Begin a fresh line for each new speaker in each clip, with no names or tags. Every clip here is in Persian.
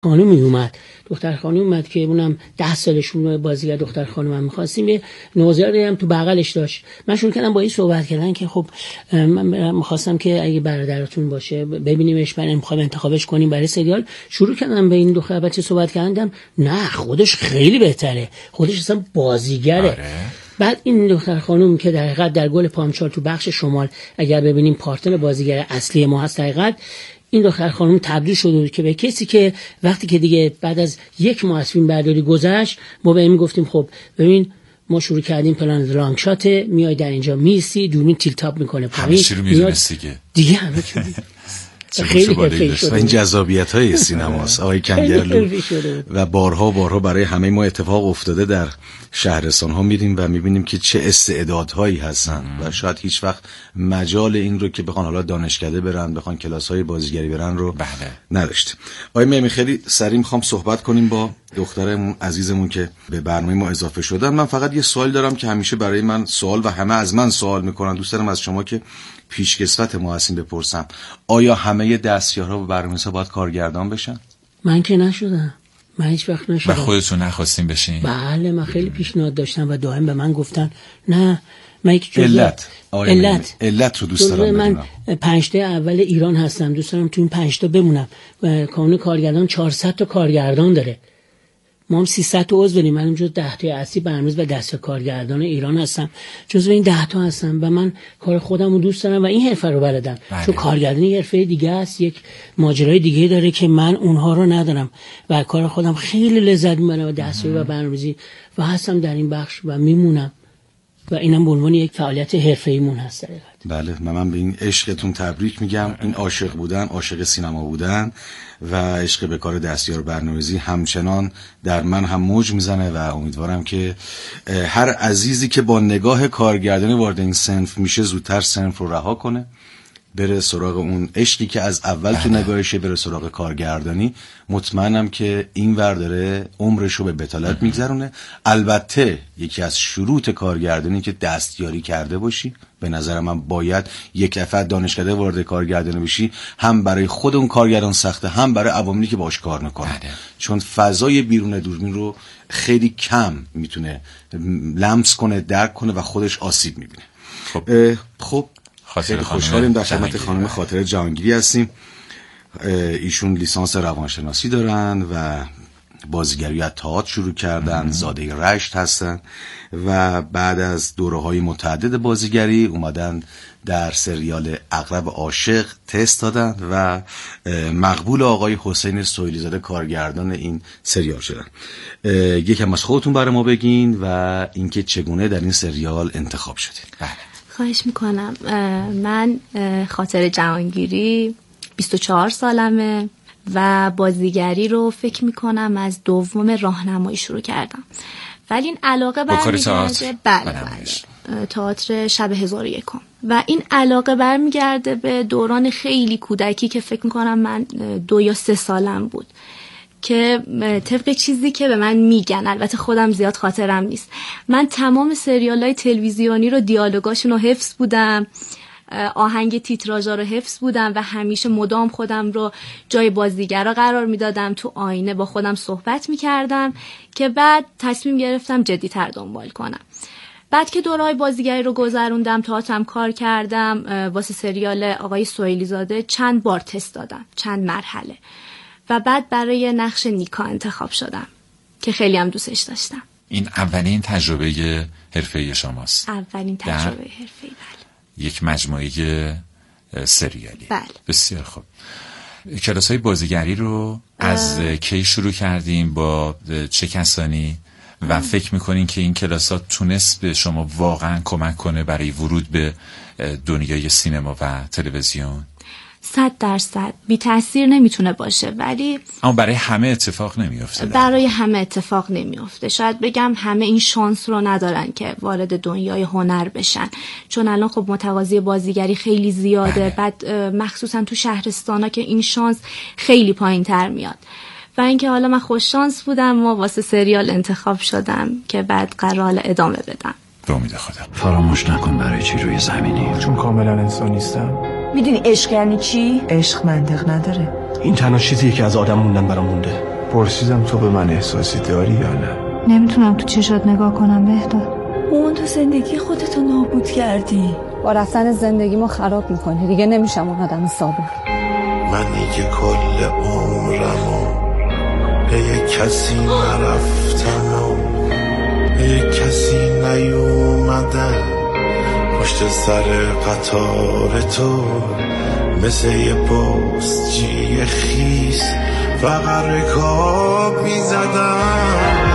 خانومی اومد، دختر خانوم اومد که اونم 10 سالشون بازیگر دختر خانومم می‌خواستیم، یه نوزادی هم تو بغلش داشت. من شروع کردم با این صحبت کردن که خب من می‌خواستم که اگه برادرتون باشه ببینیمش، من می‌خوام انتخابش کنیم برای سریال. شروع کردم به این دختر بچه صحبت کردم، نه خودش خیلی بهتره، خودش اصلا بازیگره.
آره.
بعد این دختر خانوم که در حقیقت در گل پامچال تو بخش شمال اگر ببینیم پارتنر بازیگر اصلی ما هست، حقیقت این دختر خانوم تبدیل شده بود که به کسی که وقتی که دیگه بعد از 1 ماه از فیلم برداری گذشت، ما به این گفتیم خب ببین ما شروع کردیم پلان لانگ شات، میای در اینجا میسی دوربین تیل تاپ میکنه پایین،
همه چی رو میدونست
دیگه همه چی خیلی حرفه‌ای شده.
این جذابیت‌های سینماست آقای کنگرلو و بارها برای همه ما اتفاق افتاده. در شهرستان‌ها میریم و میبینیم که چه استعدادهایی هستن و شاید هیچ وقت مجال این رو که بخوان حالا دانشکده برن، بخوان کلاس‌های بازیگری برن رو نداشت. آقای میمی خیلی سریع می‌خوام صحبت کنیم با دخترمون عزیزمون که به برنامه ما اضافه شدن. من فقط یه سوال دارم که همیشه برای من سوال و همه از من سوال میکنن، دوست دارم از شما که پیشکسوت ما هستین بپرسم، آیا همه دستیارها به برنامه‌ها باید کارگردان بشن؟
من که نشدم، من هیچ وقت نشدم.
و خودتون نخواستین بشین؟
بله من خیلی پیشنهاد داشتم و دائم به من گفتن نه. من یک
علت رو دوست دارم بدونم.
من 5 تا اول ایران هستم، دوست دارم تو این 5 تا بمونم. کانون کارگردان 400 تا کارگردان داره، ما هم 300 تا عضو داریم. من جزو 10 تا اصلی برنامه‌ریز و دست کارگردان ایران هستم، جزو این 10 تا هستم و من کار خودم رو دوست دارم و این حرفه رو بلدم. چون کارگردانی یه حرفه دیگه است، یک ماجرای دیگه داره که من اونها رو ندارم و کار خودم خیلی لذت میبرم و دستیاری و برنامه‌ریزی و هستم در این بخش و میمونم و اینم به عنوان یک فعالیت حرفه‌ایمون هست.
بله من به این عشقتون تبریک میگم. این عاشق بودن، عاشق سینما بودن و عشق به کار دستیار برنامه‌ریزی همچنان در من هم موج میزنه و امیدوارم که هر عزیزی که با نگاه کارگردانی وارد این صنف میشه زودتر صنف رو رها کنه، بره سراغ اون عشقی که از اول تو نگاهشه، بره سراغ کارگردانی. مطمئنم که این ور داره عمرشو به بتالت میگذرونه. البته یکی از شروط کارگردانی که دستیاری کرده باشی. به نظر من باید یک دفعه دانشکده وارد کارگردانی بشی، هم برای خود اون کارگردان سخته، هم برای عواملی که باش کار میکنه، چون فضای بیرون دوربین رو خیلی کم میتونه لمس کنه، درک کنه و خودش آسیب میبینه. خب خیلی خوشحالیم در خدمت خانم خاطره جهانگیری هستیم. ایشون لیسانس روانشناسی دارن و بازیگری از تئاتر شروع کردن، زاده رشت هستن و بعد از دوره‌های متعدد بازیگری اومدن در سریال عقرب عاشق تست دادن و مقبول آقای حسین سهیلی زاده کارگردان این سریال شدن. یکم از خودتون برای ما بگین و اینکه چگونه در این سریال انتخاب شدین.
بله
خواهش میکنم. من خاطره جهانگیری 24 سالمه و بازیگری رو فکر میکنم از دوم راهنمایی شروع کردم، ولی این علاقه برمیگرده بله تئاتر شب 1001 و این علاقه برمیگرده به دوران خیلی کودکی که فکر میکنم من 2 یا 3 سالم بود که طبق چیزی که به من میگن، البته خودم زیاد خاطرم نیست، من تمام سریال‌های تلویزیونی رو دیالوگاشون رو حفظ بودم، آهنگ تیتراژا رو حفظ بودم و همیشه مدام خودم رو جای بازیگرا قرار میدادم، تو آینه با خودم صحبت میکردم که بعد تصمیم گرفتم جدی‌تر دنبال کنم. بعد که دوره‌های بازیگری رو گذروندم، تئاترم کار کردم، واسه سریال آقای سهیلی زاده چند بار تست دادم، چند مرحله و بعد برای نقش نیکا انتخاب شدم که خیلی هم دوستش داشتم.
این اولین تجربه حرفه‌ای شماست؟
اولین تجربه حرفه‌ای. بله.
یک مجموعه سریالی.
بله.
بسیار خوب. کلاس‌های بازیگری رو از کی شروع کردیم، با چه کسانی و فکر می‌کنین که این کلاس‌ها تونست به شما واقعا کمک کنه برای ورود به دنیای سینما و تلویزیون؟
100% بی تأثیر نمیتونه باشه، ولی
اما برای همه اتفاق نمیفته.
برای همه اتفاق نمیفته. شاید بگم همه این شانس رو ندارن که وارد دنیای هنر بشن، چون الان خب متقاضی بازیگری خیلی زیاده. بعد مخصوصا تو شهرستانا که این شانس خیلی پایین‌تر میاد. و اینکه حالا من خوش شانس بودم و واسه سریال انتخاب شدم که بعد قرار ادامه بدم.
به امید خدا.
فراموش نکن برای چی روی زمینی،
چون کاملا انسان نیستم.
میدونی عشق یعنی چی؟ عشق منطق نداره.
این تنها چیزیه که از آدم موندن برام مونده. پرسیدم تو به من احساسی داری یا نه؟
نمیتونم تو چشات نگاه کنم بهداد.
اون تو زندگی خودتو نابود کردی.
با رفتن زندگیمو خراب میکنی. دیگه نمیشم اون آدم صابر.
منی که کل عمرمو به کسی نرفتم و به کسی نیومدم پشت سر قطار تو مثل یه پستچی خیس فقط رکاب میزدم.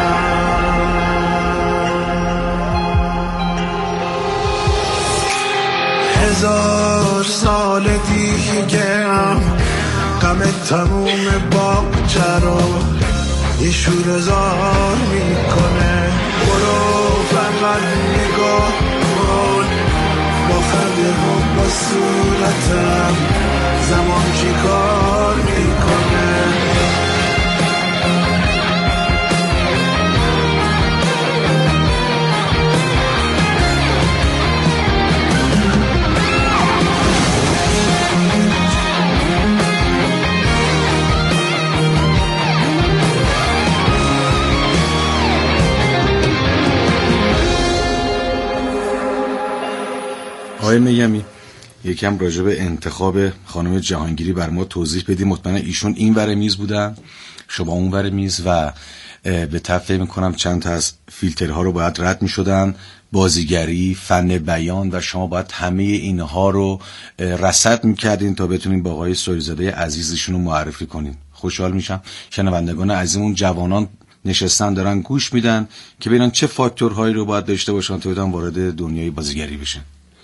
هزار سال دیگه غم تموم باغچه رو یه شوره‌زار میکنه. برو فقط نگاه کن با خنده و با صورتم زمان چی کار میکنه.
آقای میمی یکم راجع به انتخاب خانم جهانگیری بر ما توضیح بدیم. مطمئنا ایشون این ور میز بودن، شما اون ور میز و به طب فکر میکنم چند تا از فیلترها رو باید رد میشدن، بازیگری، فن بیان، و شما باید همه اینها رو رصد میکردین تا بتونین با آقای سهیل‌زاده عزیزشون رو معرفی کنین. خوشحال میشم شنوندگان عزیزمون جوانان نشستن دارن گوش میدن که ببینن چه فاکتورهایی رو باید داشته باشن تا بتونن وارد دنیای بازیگری بشن.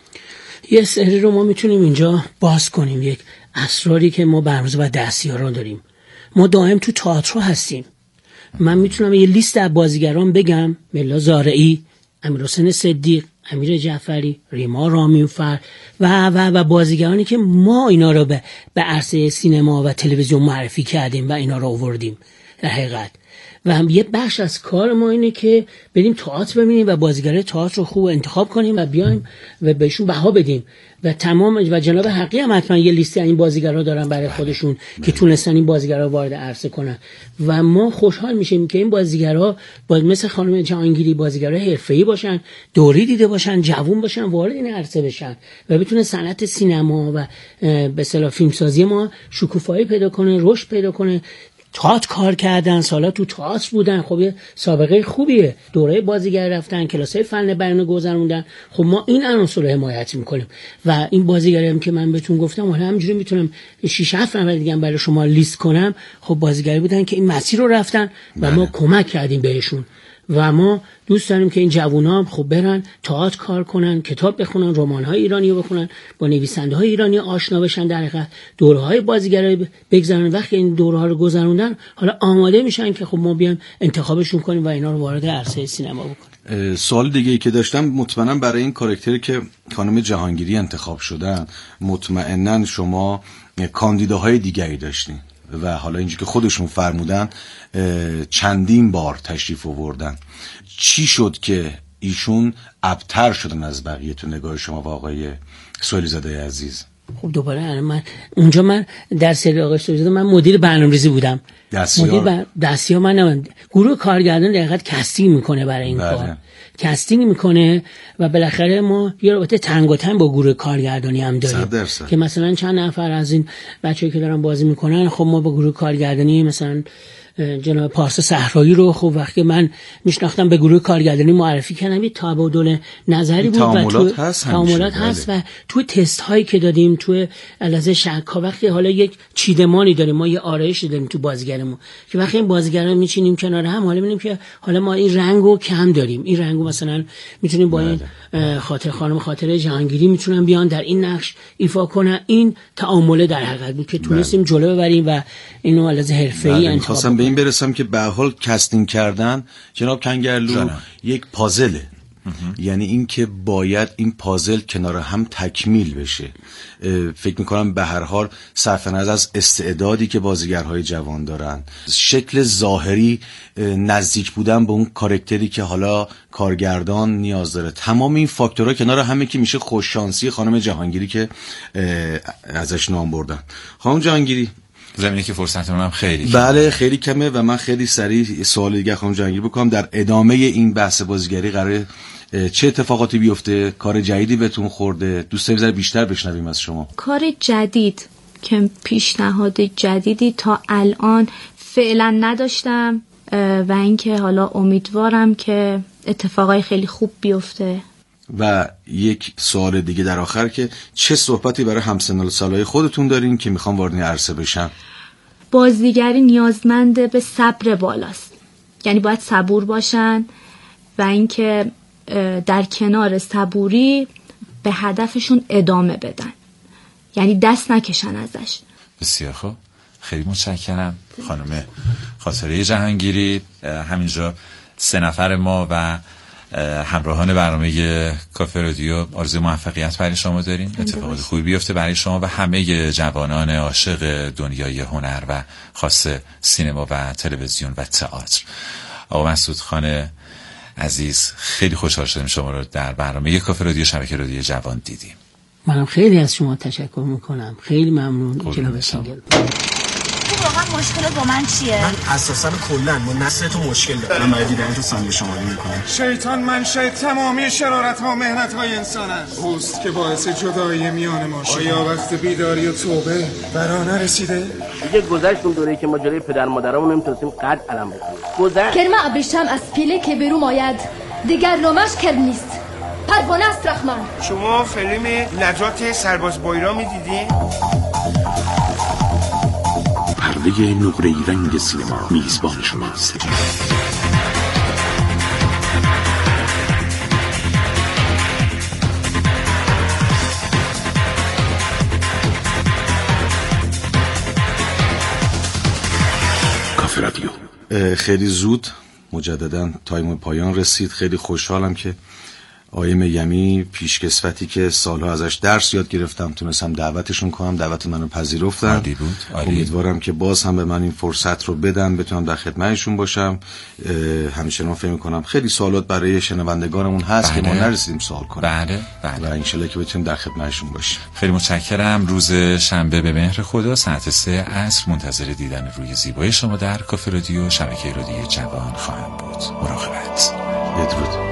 یه سری رو ما میتونیم اینجا باز کنیم، یک اسراری که ما برنامه‌ریزی و دستیاران داریم. ما دائم تو تئاتر هستیم. من میتونم یه لیست از بازیگران بگم: ملا زارعی، امیرحسین صدیق، امیر جعفری، ریما رامیوفر و بازیگرانی که ما اینا رو به عرصه سینما و تلویزیون معرفی کردیم و اینا رو آوردیم. در حقیقت و هم یه بخش از کار ما اینه که بریم تئاتر ببینیم و بازیگرای تئاتر رو خوب انتخاب کنیم و بیایم و بهشون بها بدیم و تمام و جناب حقی هم حتما یه لیستی این بازیگرا دارن برای خودشون که تونستن این بازیگرا وارد عرصه کنن و ما خوشحال میشیم که این بازیگرا مثل خانم جهانگیری بازیگرای حرفه‌ای باشن، دوری دیده باشن، جوون باشن، وارد این عرصه بشن و بتونه صنعت سینما و به اصطلاح فیلمسازی ما شکوفایی پیدا کنه، رشد پیدا کنه. تئاتر کار کردن، سالا تو تئاتر بودن، خب یه سابقه خوبیه، دوره بازیگر رفتن، کلاسای فن بیان گذروندن. خب ما این عناصر رو حمایت میکنیم و این بازیگری هم که من بهتون گفتم حالا همینجوری میتونم 6-7 نفر دیگه هم برای شما لیست کنم. خب بازیگری بودن که این مسیر رو رفتن و ما کمک کردیم بهشون و ما دوست داریم که این جوونا خب برن تئاتر کار کنن، کتاب بخونن، رمان‌های ایرانی رو بخونن، با نویسنده‌های ایرانی آشنا بشن، در حقیقت دوره‌های بازیگری بگذرونن. وقتی این دوره‌ها رو گذروندن حالا آماده میشن که خب ما بیایم انتخابشون کنیم و اینا رو وارد عرصه سینما بکنیم.
سوال دیگه ای که داشتم، مطمئنا برای این کاراکتری که خانم جهانگیری انتخاب شدن مطمئنا شما کاندیداهای دیگری داشتین و حالا اینجوری که خودشون فرمودن چندین بار تشریف آوردن. چی شد که ایشون ابتر شدن از بقیه تو نگاه شما و آقای سهیل‌زاده عزیز؟
خب دوباره من اونجا در سری آقای سهیل‌زاده من مدیر برنامه‌ریزی بودم. دستیار من گروه کارگردان در حقیقت کاستینگ میکنه برای این کار. کاستینگ میکنه و بالاخره ما یه رابطه تنگ و تنگ با گروه کارگردانی هم داریم که مثلا چند نفر از این بچه‌ای که دارن بازی میکنن، خب ما با گروه کارگردانی مثلا جناب پارسا صحرایی رو خب وقتی من میشناختم به گروه کارگردانی معرفی کردم، یه تبادل نظری بود و تعاملات هست و تو تست هایی که دادیم تو لحظه شک ها وقتی حالا یک چیدمانی داریم، ما یه آرایشی داریم تو بازیگرمون که وقتی این بازیگرا میچینیم کنار هم حالا میبینیم که حالا ما این رنگو کم داریم، این رنگو مثلا میتونیم با این خانم خاطره جهانگیری میتونن بیان در این نقش ایفا کنن. این تعامله در حقیقت بود که تونستیم جلو ببریم و اینو از حرفه‌ای انتخاب.
این برسم که به حال کاستینگ کردن جناب کنگرلو یک پازله، یعنی این که باید این پازل کنار هم تکمیل بشه. فکر میکنم به هر حال صرف نظر از استعدادی که بازیگرهای جوان دارن، شکل ظاهری نزدیک بودن به اون کاراکتری که حالا کارگردان نیاز داره، تمام این فاکتورها کنار همه که میشه خوششانسی خانم جهانگیری که ازش نام بردن. خانم جهانگیری
زمینی که فرصتمون هم خیلی
بله خیلی کمه و من خیلی سریع سوال دیگه خانم جهانگیر بکنم. در ادامه این بحث بازیگری قراره چه اتفاقاتی بیفته؟ کار جدیدی بهتون خورده؟ دوست داریم بیشتر بشنویم از شما.
کار جدید که پیشنهاد جدیدی تا الان فعلا نداشتم و اینکه حالا امیدوارم که اتفاقای خیلی خوب بیفته.
و یک سوال دیگه در آخر که چه صحبتی برای همسن سالای خودتون دارین که میخوام وارد عرصه بشن؟
بازیگری نیازمند به صبر بالاست، یعنی باید صبور باشن و اینکه در کنار صبوری به هدفشون ادامه بدن، یعنی دست نکشن ازش.
بسیار خوب، خیلی متشکرم خانم خاطره جهانگیری. همینجا 3 نفر ما و همراهان برنامه کافه رادیو آرزوی موفقیت برای شما داریم. اتفاقات خوبی بیفته برای شما و همه جوانان عاشق دنیای هنر و خاصه سینما و تلویزیون و تئاتر. آقا مسعود خان عزیز، خیلی خوشحال شدیم شما رو در برنامه کافه رادیو شبکه رادیو جوان دیدیم.
منم خیلی از شما تشکر میکنم. خیلی ممنون جناب سینگل.
واقعا مشکلت با من چیه؟
من اساسا کلا با نسل تو مشکل دارم. من باید دیدن تو سامی شمالی میکنم.
شیطان منشأ تمامی شرارت ها و محنت های انسان است. اوست که باعث جدایی میان ما شد. آیا وقت بیداری و توبه برا نرسیده؟
دیگه گذشت اون دوره‌ای که ما جلوی پدر مادرامون نمیتونستیم قد علم بکنیم. گذشت.
کرمه ابریشم از پیله که برو ماید دیگر نامش کرم نیست. پروانه است رحمان.
شما فیلم نجات سرباز بایرامی دیدین؟
پرده نقره‌ای رنگ سینما میزبان شماست. کافه رادیو.
خیلی زود مجددا تایم پایان رسید. خیلی خوشحالم که آقای میمی پیشکسوتی که سالها ازش درس یاد گرفتم تونستم دعوتشون کنم، دعوت منو پذیرفتن.
عالی بود.
امیدوارم که باز هم به من این فرصت رو بدن بتونم در خدمتشون باشم. همچنان فکر می‌کنم خیلی سوالات برای شنوندگانمون هست که ما نرسیدیم سوال کنیم.
بله.
و انشالله که بتونیم در خدمتشون باشیم.
خیلی متشکرم. روز شنبه به مهر خدا ساعت 3 عصر منتظر دیدن روی زیبای شما در کافه رادیو شبکه رادیو جوان خواهم بود. مراقبت.
بدرود.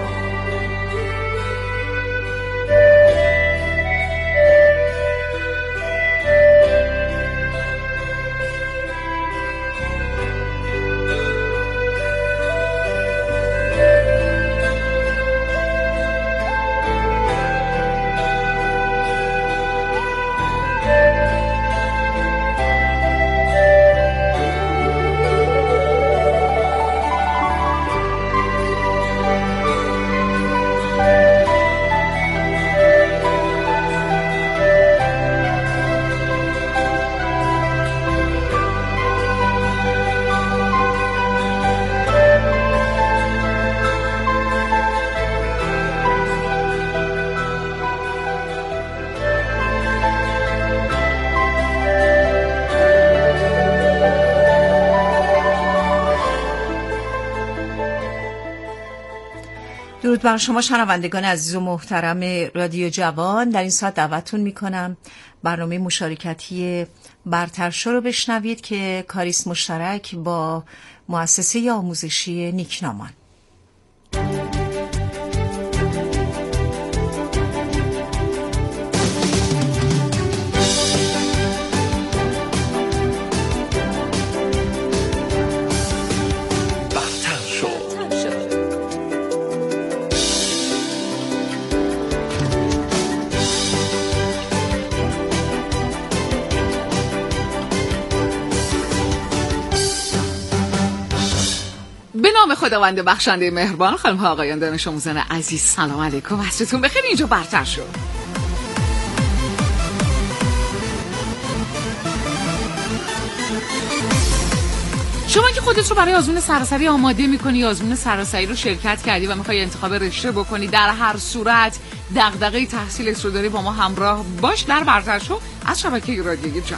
درود بر شما شنوندگان عزیز و محترم رادیو جوان. در این ساعت دعوتتون میکنم برنامه مشارکتی برتر شو رو بشنوید که کاریست مشترک با مؤسسه آموزشی نیکنامان.
به نام خداوند بخشنده مهربان. خانم ها آقایان دانش آموزان عزیز سلام علیکم، عصرتون بخیر. اینجا برتر شو. شما که خودت رو برای آزمون سراسری آماده میکنی، آزمون سراسری رو شرکت کردی و میخوای انتخاب رشته بکنی، در هر صورت دغدغه تحصیلت رو داری، با ما همراه باش در برتر شو از شبکه رادیوی جوان.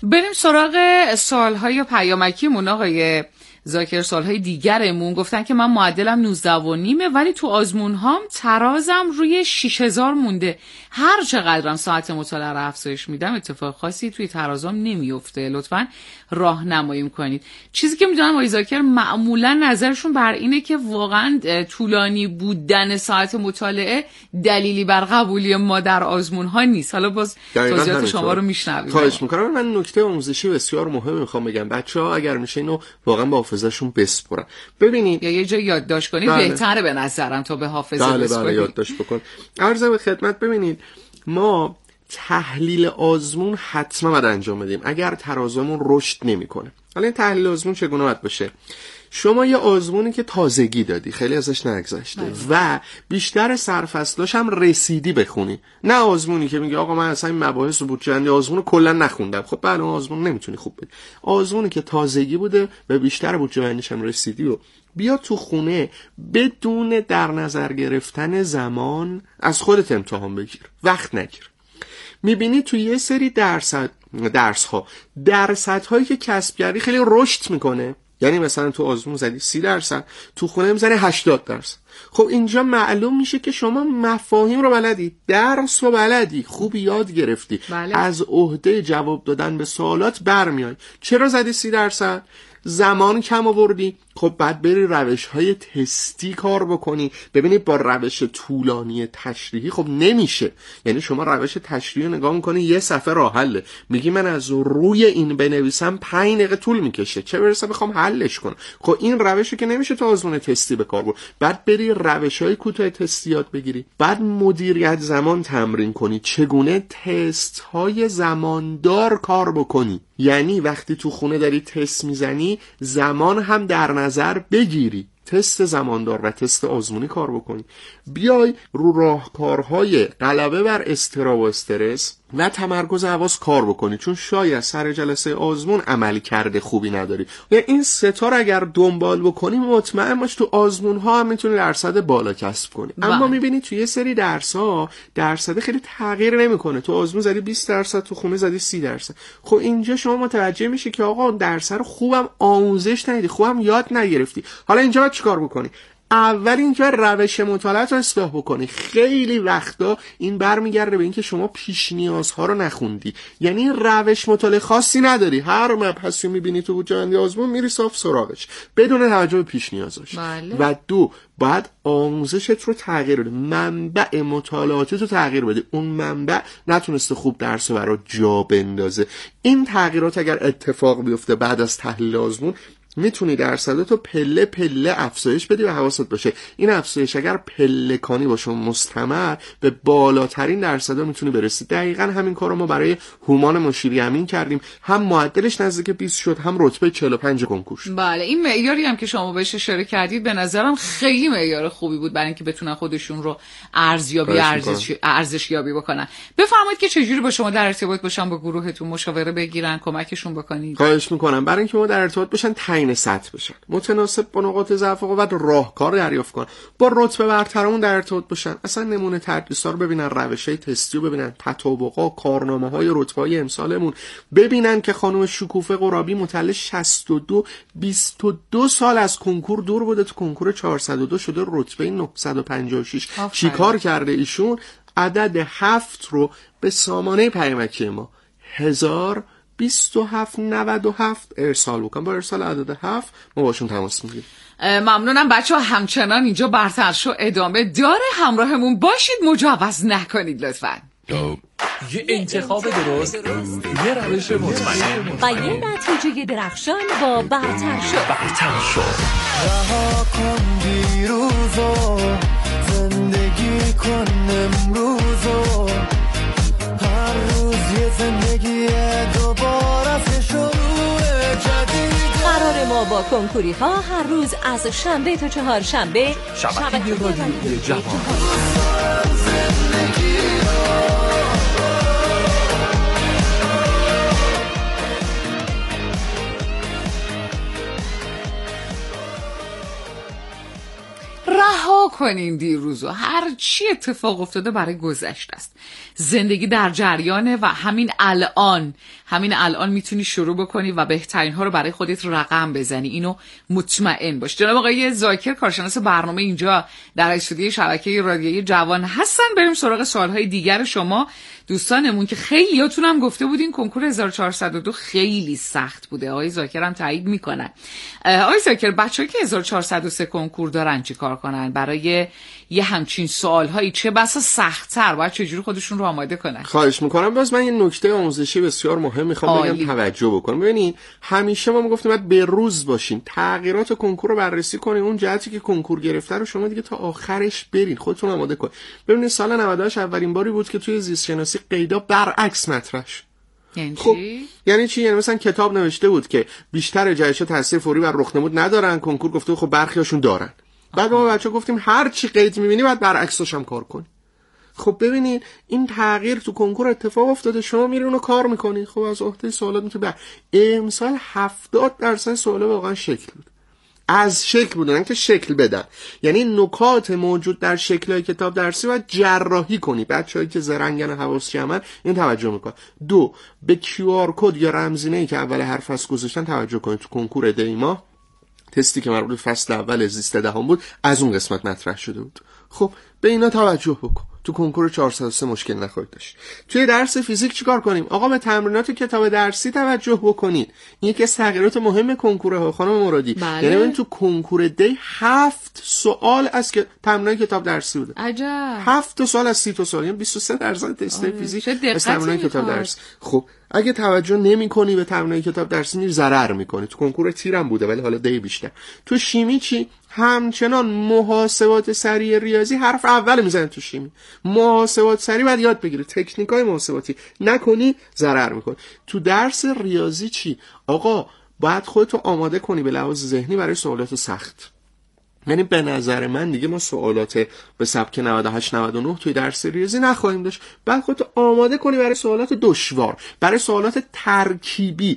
بریم سراغ سوال‌های یا پیامکیمون. آقای ذاکر سوال‌های دیگرمون گفتن که من معدلم 19.5 ولی تو آزمون‌هام ترازم روی 6000 مونده. هر چقدرم ساعت مطالعه رو افزایش میدم اتفاق خاصی توی ترازم نمیفته. لطفاً راهنمایی کنید. چیزی که میدونم آقای ذاکر معمولا نظرشون بر اینه که واقعاً طولانی بودن ساعت مطالعه دلیلی بر قبولی ما در آزمون‌ها نیست. حالا باز توضیحات شما رو میشنویم.
خواهش می‌کنم. من نکته آموزشی بسیار مهمی می‌خوام بگم. بچه‌ها اگر میشه اینو واقعا با حافظه‌شون بسپرن. ببینید
یا یه جای یادداشت کنید بهتره به نظرم تا به حافظه بسپرید.
بله یادداشت بکن. عرض به خدمت ببینید ما تحلیل آزمون حتما باید انجام بدیم اگر ترازمون رشد نمی‌کنه. حالا این تحلیل آزمون چگونه باید باشه؟ شما یه آزمونی که تازگی دادی، خیلی ازش نگذشته و بیشتر سرفصلاش هم رسیدی بخونی، نه آزمونی که میگه آقا من اصلا این مباحث بودجه‌بندی آزمونو کلا نخوندم. خب بله اون آزمون نمیتونی خوب بدی. آزمونی که تازگی بوده و بیشتر بودجه‌بندیش هم رسیدی و بیا تو خونه بدون در نظر گرفتن زمان از خودت امتحان بگیر، وقت نگیر. میبینی توی یه سری درصدهایی که کسب کردی خیلی رشد میکنه. یعنی مثلا تو آزمون زدی 30%، تو خونه میزنی 80%. خب اینجا معلوم میشه که شما مفاهیم رو بلدی، درس رو بلدی، خوب یاد گرفتی.
بله.
از عهده جواب دادن به سوالات برمیای. چرا زدی 30%؟ زمان کم آوردی. خب بعد بری روش‌های تستی کار بکنی. ببینید با روش طولانی تشریحی خب نمیشه. یعنی شما روش تشریحی نگاه میکنی یه صفحه راه حله، میگی من از روی این بنویسم 5 دقیقه طول میکشه، چه برسه بخوام حلش کنم. خب این روشی که نمیشه تو آزمون تستی به کار برد. بعد بری روش‌های کوتاه تستی یاد بگیری، بعد مدیریت زمان تمرین کنی، چگونه تست‌های زماندار کار بکنی. یعنی وقتی تو خونه داری تست میزنی زمان هم در نظر بگیری، تست زماندار و تست آزمونی کار بکنی. بیای رو راهکارهای غلبه بر اضطراب و استرس و تمرکز حواس کار بکنی، چون شاید سر جلسه آزمون عمل کرده خوبی نداری. و این ستا رو اگر دنبال بکنی مطمئن باش تو آزمون ها هم میتونی درصد بالا کسب کنی. اما میبینی تو یه سری درس ها درصد خیلی تغییر نمیکنه. تو آزمون زدی 20%، تو خونه زدی 30%. خب اینجا شما متوجه میشی که آقا درس رو خوبم آموزش ندیدی، خوبم یاد نگرفتی. حالا اینجا باید چیکار بکنی؟ اول اینجا روش مطالعات رو اصلاح بکنی. خیلی وقتا این برمیگرده به اینکه شما پیش نیازها رو نخوندی، یعنی روش مطالعه خاصی نداری، هر مبحثی میبینی تو بودجه‌بندی آزمون میری صاف سراغش بدون توجه به پیش نیازش.
بله.
و دو، باید آموزشت رو تغییر بده، منبع مطالعاتت رو تغییر بده. اون منبع نتونسته خوب درس رو برات جا بندازه. این تغییرات اگر اتفاق بیفته بعد از تحلیل آزمون میتونی درصداتو پله پله افزایش بدی و حواست باشه این افزایش اگر پلکانی باشه مستمر به بالاترین درصدا میتونی برسی. دقیقاً همین کارو ما برای هومان مشیری امین کردیم، هم معدلش نزدیک 20 شد، هم رتبه 45 کنکور شد.
بله این معیاری هم که شما بهش اشاره کردید به نظرم خیلی معیار خوبی بود برای اینکه بتونن خودشون رو ارزشیابی بکنن. بفرمایید که چجوری با شما در ارتباط باشن، با گروهتون مشاوره بگیرن، کمکشون بکنید.
خواهش میکنم. برای اینکه ما در ارتباط باشن تعیین سطح بشن، متناسب با نقاط ضعف و قوت راهکار دریافت کنن، با رتبه برترمون در ارتباط باشن، اصلا نمونه تدریس‌ها رو ببینن، روش‌های تستی رو ببینن، تطابق‌ها، کارنامه‌های رتبه‌های امسالمون ببینن که خانم شکوفه قرابی متولد 62 22 سال از کنکور دور بوده، تو کنکور 402 شده رتبه 956. چیکار کرده ایشون؟ عدد 7 رو به سامانه پیامکی ما 102797 ارسال بکن. با ارسال عدد 7 ما باشون تماس میگیریم.
ممنونم بچه ها. همچنان اینجا برترشو ادامه داره، همراهمون باشید، مجوز نکنید لطفاً.
یه انتخاب درست، یه روش مطمئن
و یه نتیجه درخشان با برترشو.
رها کن دیروزو، زندگی کن امروزو، هر روز یه زندگی دوباره شروع جدید.
قرار ما با کنکوری ها هر روز از شنبه تا چهارشنبه
شبکه رادیوی جوان.
رها کنین دیروزو، هر چی اتفاق افتاده برای گذشته است. زندگی در جریانه و همین الان میتونی شروع بکنی و بهترین ها رو برای خودت رقم بزنی. اینو مطمئن باش. جناب آقای ذاکر کارشناس برنامه اینجا در استودیوی شبکه رادیویی جوان هستن. بریم سراغ سوالهای دیگر شما دوستانمون که خیلیاتون هم گفته بودین کنکور 1402 خیلی سخت بوده. آقای ذاکر هم تایید میکنن. آقای ذاکر، بچه‌ای که 1403 کنکور دارن چی کار کنن برای یه همچین سوالهایی؟ چه بسا سخت‌تر باید چجوری خودشون رو آماده کنن؟
خواهش میکنم. باز من یه نکته آموزشی بسیار مهم میخوام بگم توجه بکنم. ببینید همیشه ما میگفتیم باید به روز باشین، تغییرات کنکور رو بررسی کنین، اون جهتی که کنکور گرفته رو شما دیگه تا آخرش برین، خودتون آماده کنین. ببینید سال 98 اولین باری بود که توی زیست شناسی قیدا برعکس مطرح شد.
خب
یعنی چی؟ یعنی مثلا کتاب نوشته بود که بیشتر جهش‌ها تاثیر فوری بر رخنمود ندارن، کنکور گفته خب برخیاشون دارن. بعد ما بچه‌ها گفتیم هر چی قید می‌بینی باید برعکسش هم کار کنی. خب ببینید این تغییر تو کنکور اتفاق افتاده، شما میری اونو کار می‌کنی. خب از عهده سوالات میتونی امسال 70% سوالا واقعا شکل بود. از شکل بودن که شکل بدن، یعنی نکات موجود در شکل‌های کتاب درسی باید جراحی کنی. بچه‌هایی که زرنگن و حواس جمعن این توجه میکنن. 2 به QR کد یا رمزینه‌ای که اول حرف از گذاشتن توجه کنید. تو کنکور دیما تستی که مربوط به فصل اول زیست دهم بود از اون قسمت مطرح شده بود. خب به اینا توجه بکن. تو کنکور 403 مشکل نخواهید داشت. توی درس فیزیک چیکار کنیم؟ آقا به تمرینات کتاب درسی توجه بکنید. این یکی از تغییرات مهم کنکوره ها خانم مرادی.
بله.
یعنی ببین تو کنکور دی 7 سوال از که تمرینات کتاب درسی بوده.
عجب.
7 سوال از 30 سوال، یعنی 23% تست فیزیک از تمرینات کتاب درسی. خب اگه توجه نمی‌کنی به تمرینات کتاب درسی میری ضرر می‌کنی. تو کنکور تیرم بوده ولی حالا دی بیشتر. تو شیمی چی؟ همچنان محاسبات سریع ریاضی حرف اول میزنن تو شیمی. محاسبات سریع باید یاد بگیری، تکنیکای محاسباتی نکنی ضرر می‌کنی. تو درس ریاضی چی؟ آقا باید خودتو آماده کنی به لحاظ ذهنی برای سوالات سخت. یعنی به نظر من دیگه ما سوالات به سبک 98 99 توی درس ریاضی نخواهیم داشت. بعد خودتو آماده کنی برای سوالات دشوار، برای سوالات ترکیبی.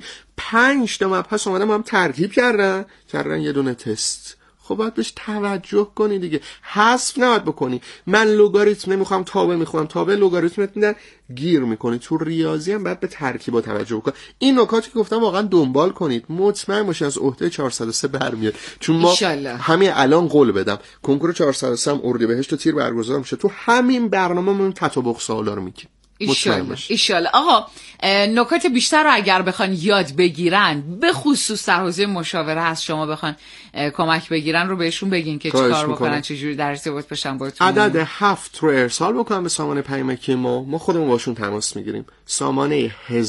5 تا مبحث اومدن هم ترکیب کردن یه دونه تست. خب باید بهش توجه کنی دیگه، حذف نباید بکنی. من لگاریتم نمیخوام تابع میخوام، تابع لگاریتمت میدن گیر میکنی. تو ریاضی هم باید به ترکیبا توجه بکن. این نکاتی که گفتم واقعا دنبال کنید، مطمئن باشید از عهده 403 برمیاد. چون ما همین الان قول بدم کنکور 403 هم اردیبهشت و تیر برگزار میشه، تو همین برنامه‌مون تطابق سوالا رو میگیم.
ایشالله. آقا نکات بیشتر رو اگر بخوان یاد بگیرن، به خصوص در حوزه مشاوره هست، شما بخوان کمک بگیرن رو بهشون بگین که چیکار بکنن، چجوری در ارتباط باشن باهاتون.
عدد 7 رو ارسال بکنن به سامانه پیامکی ما خودمون باشون تماس میگیریم. سامانه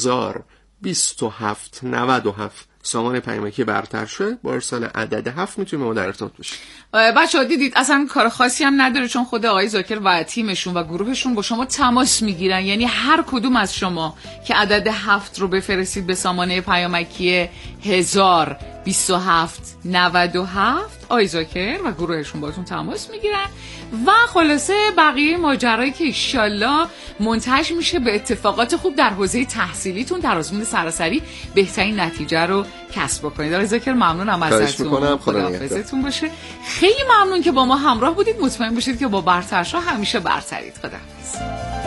102797 سامانه پیامکی برتر شده، با ارسال عدد 7 میتونیم ما در ارتباط باشیم.
بچه‌ها دیدید اصلا کار خاصی هم نداره، چون خود آقای ذاکر و تیمشون و گروهشون با شما تماس میگیرن. یعنی هر کدوم از شما که عدد 7 رو بفرستید به سامانه پیامکی 102797 آقای ذاکر و گروهشون باتون تماس میگیرن و خلاصه بقیه ماجرایی که ایشالله منتهی میشه به اتفاقات خوب در حوزه تحصیلیتون، در آزمون سراسری بهترین نتیجه رو کسب بکنید. آقای ذاکر ممنونم ازتون، خداحافظتون باشه. خیلی ممنون که با ما همراه بودید. مطمئن باشید که با برترشا همیشه برترید. خداحافظ.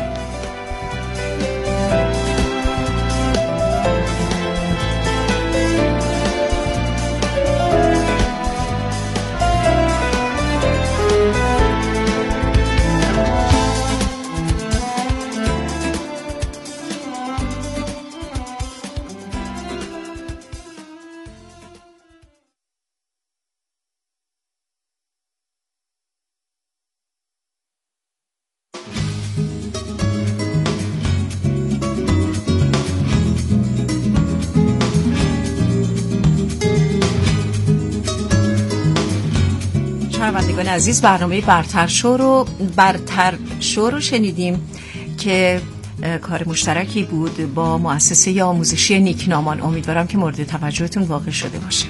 شنوندگان عزیز، برنامه برتر شو رو شنیدیم که کار مشترکی بود با مؤسسه آموزشی نیکنامان. امیدوارم که مورد توجهتون واقع شده باشه.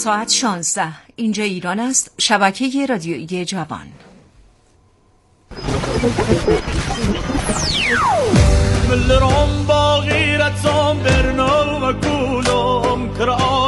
ساعت 16 اینجا ایران است. شبکه رادیویی جوان.
ملرم با غیرت زام برنو و گولم کرا